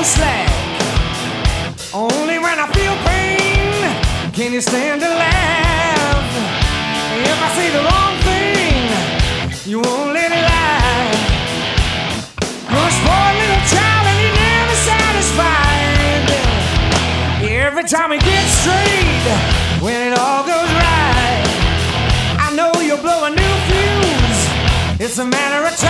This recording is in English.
slack. Only when I feel pain can you stand to laugh. If I say the wrong thing, you won't let it lie. You're a spoiled little child and you're never satisfied. Every time it gets straight, when it all goes right, I know you'll blow a new fuse. It's a matter of time.